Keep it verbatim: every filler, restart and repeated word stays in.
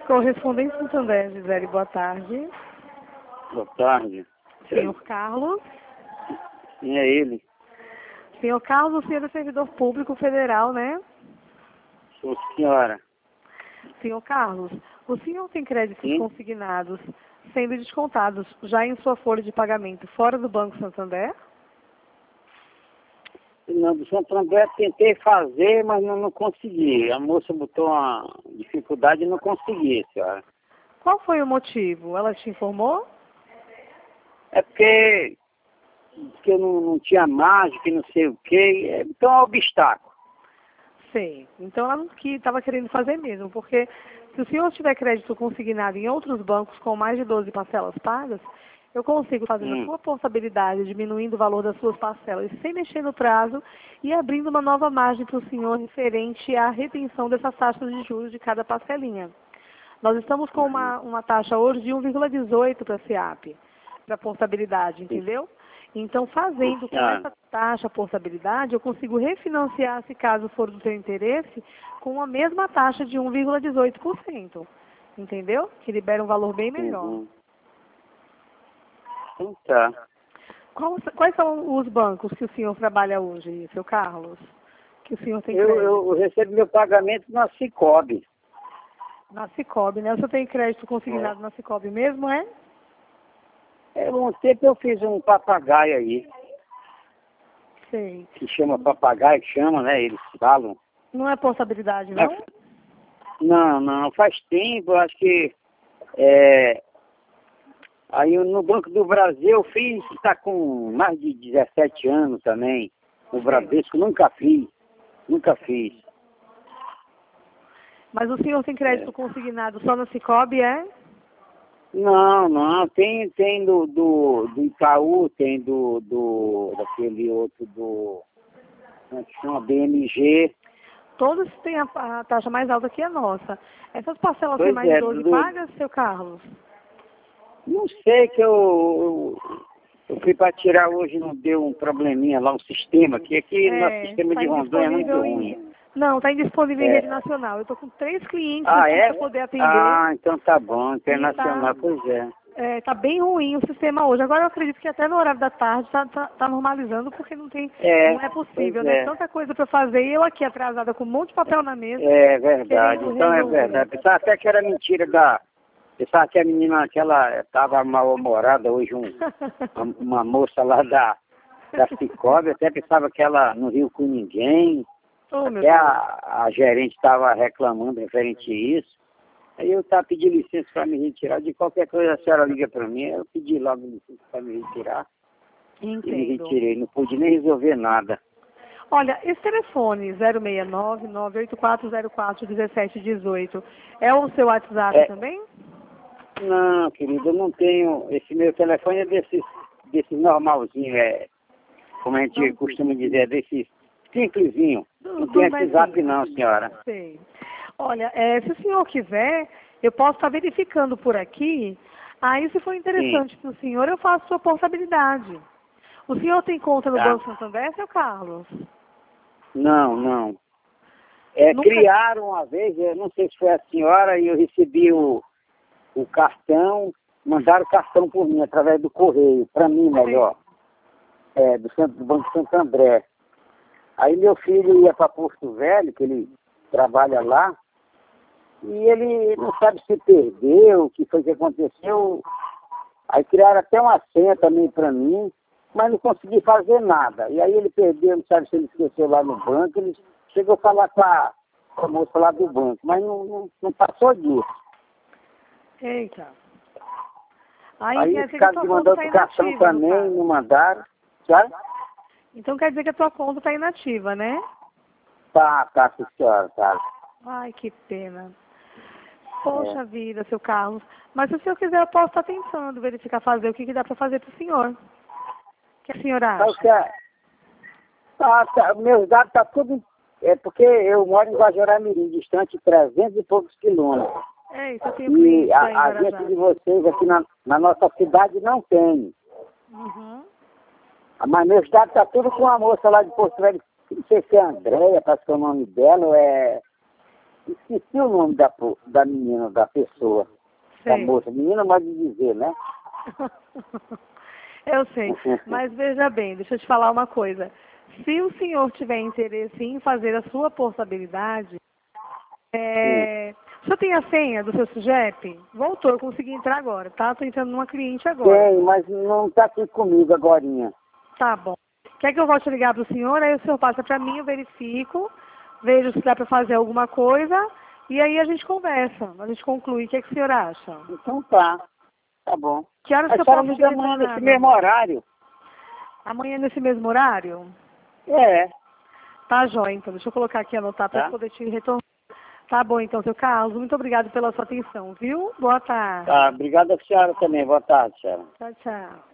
Correspondente Santander, Gisele, boa tarde. Boa tarde. Senhor Carlos. Quem é ele? Senhor Carlos, o senhor é servidor público federal, né? Sou senhora. Senhor Carlos, o senhor tem créditos Sim. consignados sendo descontados já em sua folha de pagamento fora do Banco Santander? Não, do Santander tentei fazer, mas não, não consegui. A moça botou uma dificuldade e não consegui, senhora. Qual foi o motivo? Ela te informou? É porque, porque eu não, não tinha mágica e não sei o quê. Então é um obstáculo. Sei. Então ela não estava querendo fazer mesmo, porque se o senhor tiver crédito consignado em outros bancos com mais de doze parcelas pagas, eu consigo fazer Hum. a sua portabilidade, diminuindo o valor das suas parcelas, sem mexer no prazo e abrindo uma nova margem para o senhor referente à retenção dessas taxas de juros de cada parcelinha. Nós estamos com uma, uma taxa hoje de um vírgula dezoito para a SEAP, para a portabilidade, entendeu? Então, fazendo com essa taxa portabilidade, eu consigo refinanciar, se caso for do seu interesse, com a mesma taxa de um vírgula dezoito por cento. Entendeu? Que libera um valor bem melhor. Uhum. Então tá. Qual, quais são os bancos que o senhor trabalha hoje, seu Carlos? Que o senhor tem Eu, crédito? eu recebo meu pagamento na Cicobi. Na Cicobi, né? O senhor tem crédito consignado na Cicobi mesmo, é? É, um tempo eu fiz um papagaio aí, Sei. que chama papagaio, que chama, né? Eles falam. Não é portabilidade, não? Não, não, faz tempo, eu acho que é, aí no Banco do Brasil eu fiz, está com mais de dezessete anos também. No Bradesco nunca fiz, nunca fiz. Mas o senhor tem crédito É. consignado só na Cicobi, é? Não, não, tem, tem do, do, do Itaú, tem do, do daquele outro do, como é que chama, B M G. Todos têm a, a taxa mais alta que a nossa. Essas parcelas têm Pois mais de é, doze do, pagas, seu Carlos? não sei que eu, eu, eu fui para tirar hoje, não deu um probleminha lá, um sistema, que aqui no nosso É, sistema tá de Rondônia é muito indisponível ruim. em... Não, está indisponível em É. rede nacional. Eu estou com três clientes Ah, aqui é? para poder atender. Ah, então tá bom, E internacional, tá, pois é. é, tá bem ruim o sistema hoje. Agora eu acredito que até no horário da tarde está tá, tá normalizando, porque não tem, É, não é pois possível, né? é. Tanta coisa para fazer e eu aqui atrasada com um monte de papel na mesa, É verdade, querendo então é resolver. verdade. Pensava até que era mentira da... Pensava que a menina, aquela, estava mal-humorada hoje, um, uma, uma moça lá da, da Cicobi, até pensava que ela não riu com ninguém. Oh, meu Até Deus. a, a gerente estava reclamando referente a isso. Aí eu estava pedindo licença para me retirar. De qualquer coisa a senhora liga para mim. Eu pedi logo licença para me retirar. E me Entendo. retirei. Não pude nem resolver nada. Olha, esse telefone zero seis nove, nove oito quatro zero quatro, um sete um oito é o seu WhatsApp É, também? não, querido, eu não tenho. Esse meu telefone é desses desse normalzinho, é, como a gente Não. costuma dizer, é desse simplesinho. Do, Não do tem mais WhatsApp simples. não, senhora. Sei. Olha, é, se o senhor quiser, eu posso estar verificando por aqui. Aí, se for interessante para o senhor, eu faço sua portabilidade. O senhor tem conta no Tá. Banco Santander, seu Carlos? Não, não. É, Nunca... criaram uma vez, eu não sei se foi a senhora, e eu recebi o, o cartão, mandaram o cartão por mim, através do correio, para mim melhor, é, do, centro, do Banco Santo André. Aí meu filho ia para Porto Velho, que ele trabalha lá, e ele não sabe se perdeu, o que foi que aconteceu. Aí criaram até uma senha também para mim, mas não consegui fazer nada. E aí ele perdeu, não sabe se ele esqueceu lá no banco, ele chegou a falar com a, com a moça lá do banco, mas não, não, não passou disso. Eita. Aí, Aí quer eles dizer que a ficaram tua de conta mandar está outro cartão inativa, no também, caso. não mandaram, sabe? Então quer dizer que a tua conta está inativa, né? Tá, tá, sim, senhora, tá. Ai, que pena. Poxa é. vida, seu Carlos. Mas se o senhor quiser, eu posso estar tentando verificar, fazer o que, que dá para fazer para o senhor. O que a senhora acha? Tá, tá, tá, meus dados tá tudo... É porque eu moro em Guajoramirim, distante de trezentos e poucos quilômetros. É isso, eu tenho cliente E aí em a, a agência Guarajá. de vocês aqui na, na nossa cidade não tem. Uhum. Mas meus dados tá tudo com a moça lá de Porto Velho. Não sei se é Andréia, parece que é o nome dela, ou é... Esqueci o nome da, po- da menina, da pessoa, da Sei. moça. Menina, pode dizer, né? Eu sei, mas veja bem, deixa eu te falar uma coisa. Se o senhor tiver interesse em fazer a sua portabilidade, é... o senhor tem a senha do seu SUGEP? Voltou, eu consegui entrar agora, tá? Estou entrando numa cliente agora. Tem, mas não está aqui comigo agorinha. Tá bom. Quer que eu volte a ligar para o senhor? Aí o senhor passa para mim, eu verifico, vejo se dá para fazer alguma coisa, e aí a gente conversa, a gente conclui. O que, é que o senhor acha? Então tá, tá bom. Que horas A que eu senhora posso me te dá amanhã retornar? nesse mesmo horário. Amanhã nesse mesmo horário? É, Tá, jóia, então. Deixa eu colocar aqui, anotar para tá? poder te retornar. Tá bom, então, seu Carlos. Muito obrigado pela sua atenção, viu? Boa tarde. Tá, obrigado a senhora também. Boa tarde, senhora. Tchau, tchau.